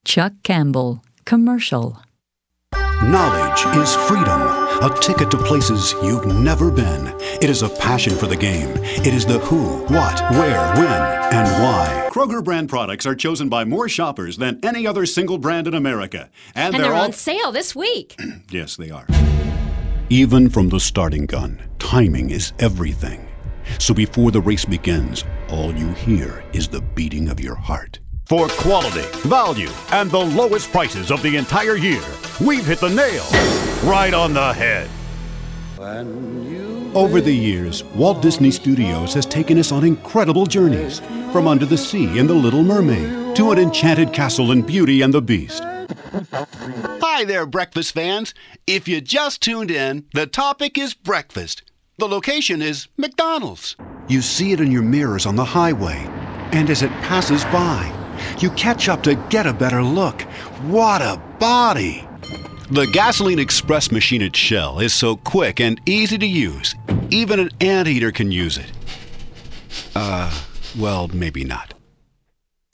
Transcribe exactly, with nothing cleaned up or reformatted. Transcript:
Chuck Campbell, commercial. Knowledge is freedom, a ticket to places you've never been. It is a passion for the game. It is the who, what, where, when, and why. Kroger brand products are chosen by more shoppers than any other single brand in America. And, And they're, they're all... on sale this week. Yes, they are. Even from the starting gun, timing is everything. So before the race begins, all you hear is the beating of your heart. For quality, value, and the lowest prices of the entire year, we've hit the nail right on the head. Over the years, Walt Disney Studios has taken us on incredible journeys, from Under the Sea in The Little Mermaid to an enchanted castle in Beauty and the Beast. Hi there, breakfast fans. If you just tuned in, the topic is breakfast. The location is McDonald's. You see it in your mirrors on the highway, and as it passes by, you catch up to get a better look. What a body! The Gasoline Express machine at Shell is so quick and easy to use, even an anteater can use it. Uh, well, maybe not.